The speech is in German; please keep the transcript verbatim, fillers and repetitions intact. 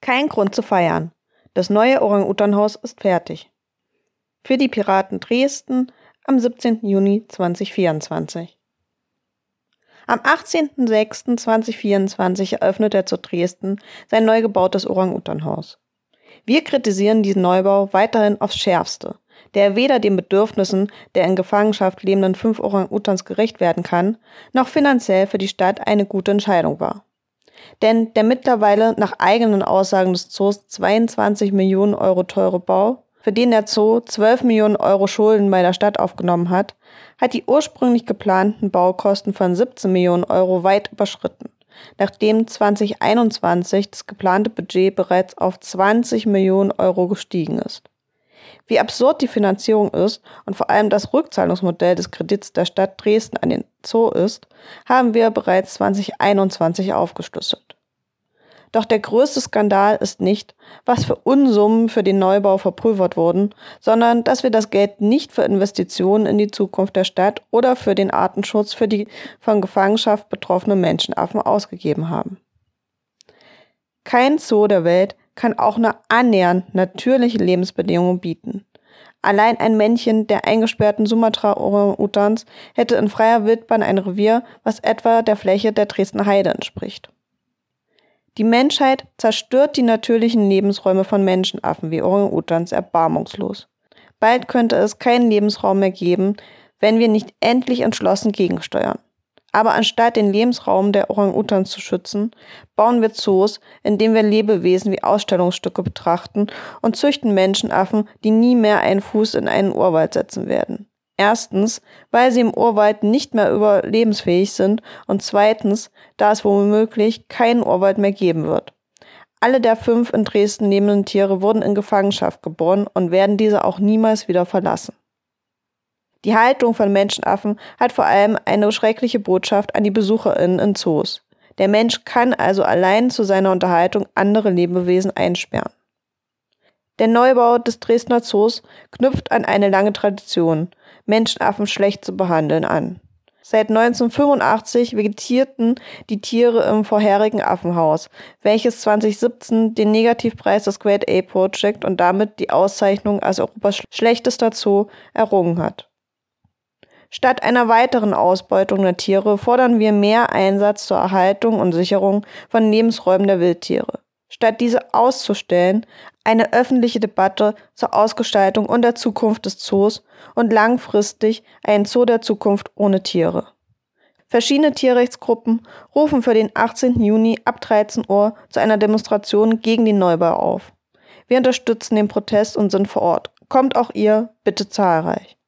Kein Grund zu feiern. Das neue Orang-Utan-Haus ist fertig. Für die Piraten Dresden am siebzehnten Juni zweitausendvierundzwanzig. Am achtzehnten sechsten zweitausendvierundzwanzig eröffnet er zu Dresden sein neu gebautes Orang-Utan-Haus. Wir kritisieren diesen Neubau weiterhin aufs Schärfste, der weder den Bedürfnissen der in Gefangenschaft lebenden fünf Orang-Utans gerecht werden kann, noch finanziell für die Stadt eine gute Entscheidung war. Denn der mittlerweile nach eigenen Aussagen des Zoos zweiundzwanzig Millionen Euro teure Bau, für den der Zoo zwölf Millionen Euro Schulden bei der Stadt aufgenommen hat, hat die ursprünglich geplanten Baukosten von siebzehn Millionen Euro weit überschritten, nachdem zweitausendeinundzwanzig das geplante Budget bereits auf zwanzig Millionen Euro gestiegen ist. Wie absurd die Finanzierung ist und vor allem das Rückzahlungsmodell des Kredits der Stadt Dresden an den Zoo ist, haben wir bereits zweitausendeinundzwanzig aufgeschlüsselt. Doch der größte Skandal ist nicht, was für Unsummen für den Neubau verpulvert wurden, sondern dass wir das Geld nicht für Investitionen in die Zukunft der Stadt oder für den Artenschutz für die von Gefangenschaft betroffenen Menschenaffen ausgegeben haben. Kein Zoo der Welt kann auch nur annähernd natürliche Lebensbedingungen bieten. Allein ein Männchen der eingesperrten Sumatra-Orang-Utans hätte in freier Wildbahn ein Revier, was etwa der Fläche der Dresdner Heide entspricht. Die Menschheit zerstört die natürlichen Lebensräume von Menschenaffen wie Orang-Utans erbarmungslos. Bald könnte es keinen Lebensraum mehr geben, wenn wir nicht endlich entschlossen gegensteuern. Aber anstatt den Lebensraum der Orang-Utans zu schützen, bauen wir Zoos, in denen wir Lebewesen wie Ausstellungsstücke betrachten und züchten Menschenaffen, die nie mehr einen Fuß in einen Urwald setzen werden. Erstens, weil sie im Urwald nicht mehr überlebensfähig sind und zweitens, da es womöglich keinen Urwald mehr geben wird. Alle der fünf in Dresden lebenden Tiere wurden in Gefangenschaft geboren und werden diese auch niemals wieder verlassen. Die Haltung von Menschenaffen hat vor allem eine schreckliche Botschaft an die BesucherInnen in Zoos. Der Mensch kann also allein zu seiner Unterhaltung andere Lebewesen einsperren. Der Neubau des Dresdner Zoos knüpft an eine lange Tradition, Menschenaffen schlecht zu behandeln, an. Seit neunzehnhundertfünfundachtzig vegetierten die Tiere im vorherigen Affenhaus, welches zweitausendsiebzehn den Negativpreis des Great Ape Project und damit die Auszeichnung als Europas schlechtester Zoo errungen hat. Statt einer weiteren Ausbeutung der Tiere fordern wir mehr Einsatz zur Erhaltung und Sicherung von Lebensräumen der Wildtiere. Statt diese auszustellen, eine öffentliche Debatte zur Ausgestaltung und der Zukunft des Zoos und langfristig ein Zoo der Zukunft ohne Tiere. Verschiedene Tierrechtsgruppen rufen für den achtzehnten Juni ab dreizehn Uhr zu einer Demonstration gegen den Neubau auf. Wir unterstützen den Protest und sind vor Ort. Kommt auch ihr, bitte zahlreich.